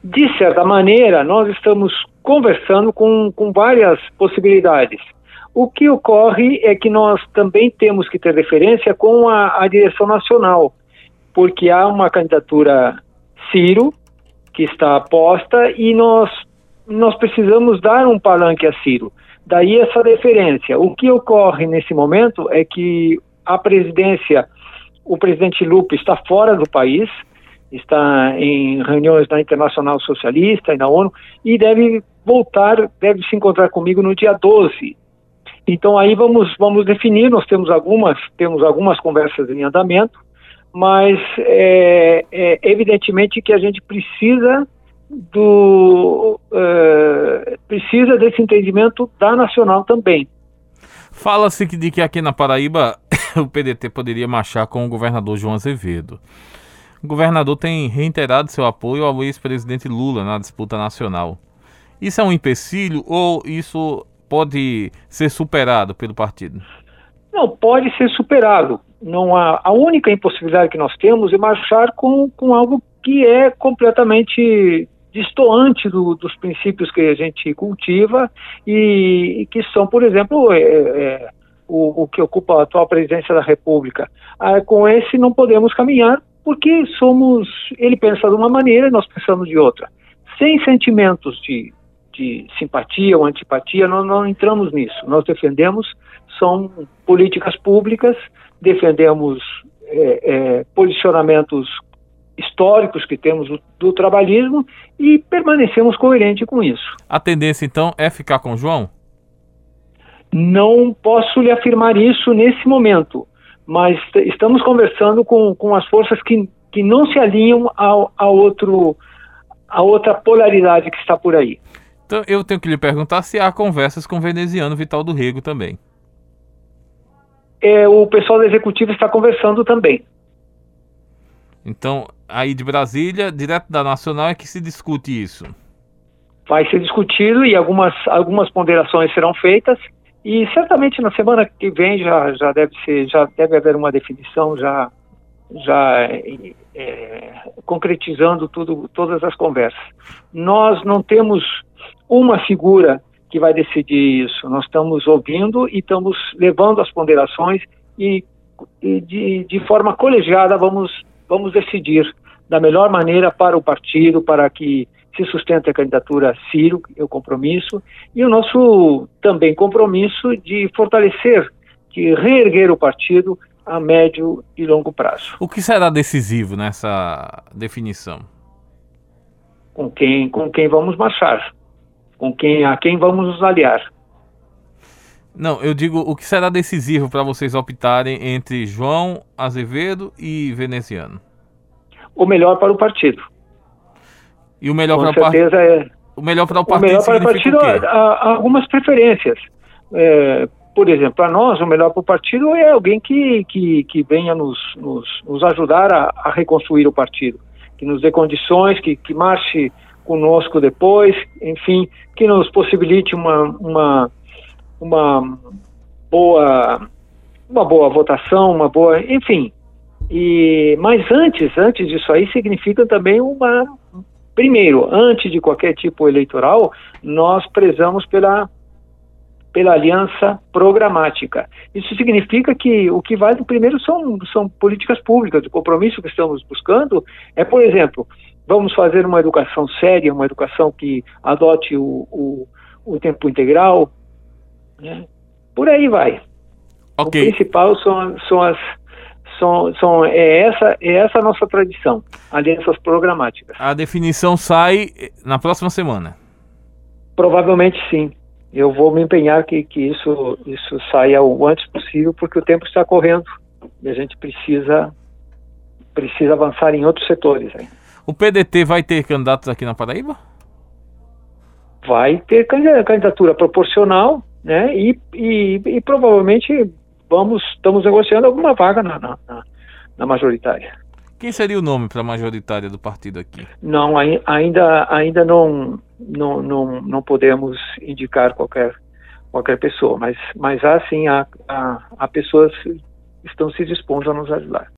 De certa maneira, nós estamos conversando com várias possibilidades. O que ocorre é que nós também temos que ter referência com a direção nacional, porque há uma candidatura Ciro, que está posta, e nós precisamos dar um palanque a Ciro. Daí essa deferência. O que ocorre nesse momento é que a presidência, o presidente Lupe está fora do país, está em reuniões na Internacional Socialista e na ONU, e deve voltar, deve se encontrar comigo no dia 12. Então aí vamos definir, nós temos algumas conversas em andamento, mas evidentemente que a gente precisa desse entendimento da Nacional também. Fala-se de que aqui na Paraíba o PDT poderia marchar com o governador João Azevedo. O governador tem reiterado seu apoio ao ex-presidente Lula na disputa nacional. Isso é um empecilho ou isso pode ser superado pelo partido? Não, pode ser superado. Não há, a única impossibilidade que nós temos é marchar com algo que é completamente destoante dos princípios que a gente cultiva e que são, por exemplo, o que ocupa a atual presidência da República. Com esse não podemos caminhar porque ele pensa de uma maneira e nós pensamos de outra. Sem sentimentos de simpatia ou antipatia, nós não entramos nisso. Nós defendemos, são políticas públicas, defendemos posicionamentos históricos que temos do trabalhismo e permanecemos coerentes com isso. A tendência, então, é ficar com o João? Não posso lhe afirmar isso nesse momento, mas estamos conversando com as forças que não se alinham a outra polaridade que está por aí. Então, eu tenho que lhe perguntar se há conversas com o veneziano Vital do Rego também. O pessoal da executiva está conversando também. Então, aí de Brasília, direto da Nacional, é que se discute isso? Vai ser discutido e algumas ponderações serão feitas e certamente na semana que vem já deve haver uma definição concretizando todas as conversas. Nós não temos uma figura que vai decidir isso. Nós estamos ouvindo e estamos levando as ponderações e de forma colegiada vamos decidir da melhor maneira para o partido, para que se sustente a candidatura Ciro, o compromisso, e o nosso também compromisso de fortalecer, de reerguer o partido a médio e longo prazo. O que será decisivo nessa definição? Com quem vamos marchar, a quem vamos nos aliar. Não, eu digo, o que será decisivo para vocês optarem entre João Azevedo e veneziano? O melhor para o partido. E o melhor com para certeza o melhor para o partido? O partido melhor para o partido há algumas preferências. Por exemplo, para nós, o melhor para o partido é alguém que venha nos ajudar a reconstruir o partido, que nos dê condições, que marche conosco depois, enfim, que nos possibilite uma boa votação, enfim. Mas antes disso aí significa também primeiro, antes de qualquer tipo eleitoral, nós prezamos pela aliança programática. Isso significa que o que vale primeiro são políticas públicas. O compromisso que estamos buscando é, por exemplo, vamos fazer uma educação séria, uma educação que adote o tempo integral, né? Por aí vai. Okay. O principal é essa a nossa tradição, alianças programáticas. A definição sai na próxima semana? Provavelmente sim. Eu vou me empenhar que isso saia o antes possível, porque o tempo está correndo e a gente precisa avançar em outros setores. Hein? O PDT vai ter candidatos aqui na Paraíba? Vai ter candidatura proporcional, né? E provavelmente estamos negociando alguma vaga na majoritária. Quem seria o nome para a majoritária do partido aqui? Não, ainda não podemos indicar qualquer pessoa, mas há sim, há pessoas que estão se dispondo a nos ajudar.